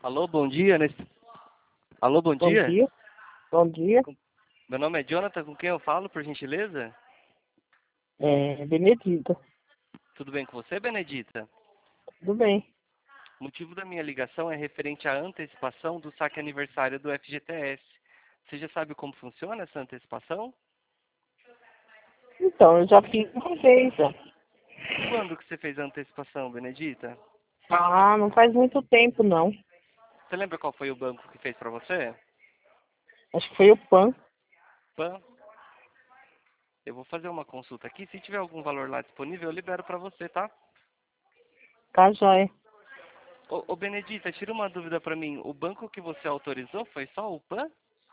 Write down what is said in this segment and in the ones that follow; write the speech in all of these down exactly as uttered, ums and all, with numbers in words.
Alô, bom dia. Nesse... Alô, bom Bom dia. dia. Bom dia. Meu nome é Jonathan, com quem eu falo, por gentileza? É, Benedita. Tudo bem com você, Benedita? Tudo bem. O motivo da minha ligação é referente à antecipação do saque aniversário do F G T S. Você já sabe como funciona essa antecipação? Então, eu já fiz uma vez, já. Quando que você fez a antecipação, Benedita? Ah, não faz muito tempo, não. Você lembra qual foi o banco que fez para você? Acho que foi o Pan. Pan? Eu vou fazer uma consulta aqui. Se tiver algum valor lá disponível, eu libero para você, tá? Tá, joia. Ô, ô Benedita, tira uma dúvida para mim. O banco que você autorizou foi só o Pan?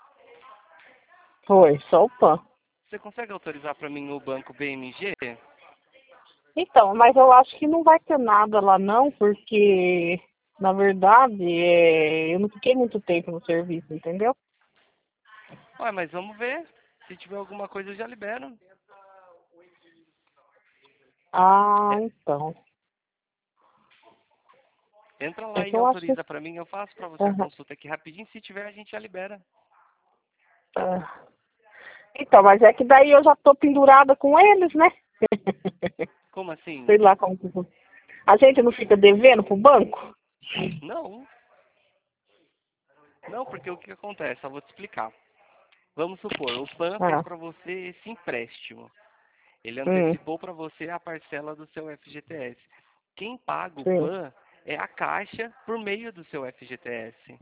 Foi, só o Pan. Você consegue autorizar para mim o banco B M G? Então, mas eu acho que não vai ter nada lá, não, porque, na verdade, é, eu não fiquei muito tempo no serviço, entendeu? Ué, mas vamos ver. Se tiver alguma coisa, eu já libero. Ah, É, então. entra É lá que e eu acho que... autoriza para mim. Eu faço para você a Aham. consulta aqui rapidinho. Se tiver, a gente já libera. Ah. Então, mas é que daí eu já tô pendurada com eles, né? Como assim? Sei lá como que... A gente não fica devendo pro banco? Não. Não, porque o que acontece? Eu vou te explicar. Vamos supor, o Pan fez Ah, para você esse empréstimo. Ele hum, antecipou para você a parcela do seu F G T S. Quem paga o sim. Pan é a Caixa por meio do seu F G T S.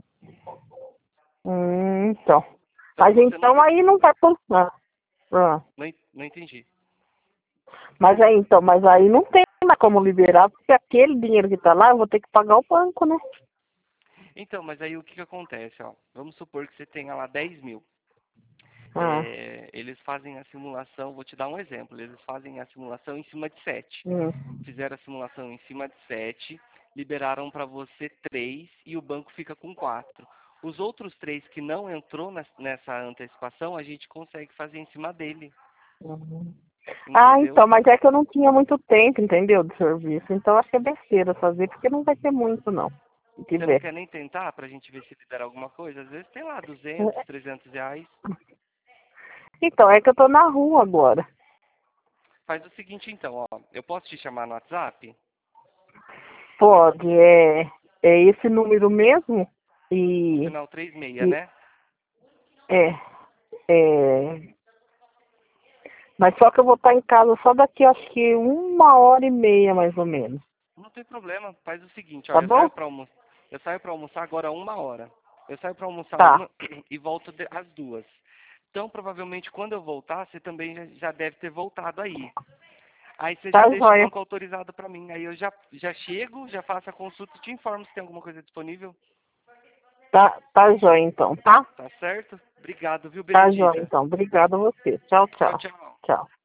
Hum, então. Então Mas você não então pre... aí não vai funcionar. Ah. não, en- não entendi. Mas aí então, mas aí não tem mais como liberar, porque aquele dinheiro que tá lá eu vou ter que pagar o banco, né? Então, mas aí o que, que acontece? Ó? Vamos supor que você tenha lá dez mil. Ah, É, eles fazem a simulação, vou te dar um exemplo, eles fazem a simulação em cima de sete. hum, Fizeram a simulação em cima de sete, liberaram para você três e o banco fica com quatro. Os outros três que não entrou nes- nessa antecipação, a gente consegue fazer em cima dele, uhum. Ah, entendeu? então, mas é que eu não tinha muito tempo, entendeu, do serviço. Então acho que é besteira fazer, porque não vai ter muito, não. Se Você não tiver. quer nem tentar para a gente ver se libera alguma coisa? Às vezes tem lá duzentos, trezentos reais. Então, é que eu tô na rua agora. Faz o seguinte então, ó, eu posso te chamar no WhatsApp? Pode, é, é esse número mesmo? E, Final três seis, e né? é, é, mas só que eu vou estar em casa só daqui, acho que uma hora e meia, mais ou menos. Não tem problema. Faz o seguinte, ó, Tá eu saio bom? para almoçar, eu saio para almoçar agora uma hora. Eu saio para almoçar Tá. uma e volto de- às duas. Então, provavelmente, quando eu voltar, você também já, já deve ter voltado aí. Aí você já Tá, deixa o joia. banco autorizado para mim. Aí eu já, já chego, já faço a consulta e te informo se tem alguma coisa disponível. Tá, tá joia então, tá? Tá certo? Obrigado, viu, Tá joia Benedita? então. Obrigada a você. Tchau, Tchau, tchau. tchau. Tchau.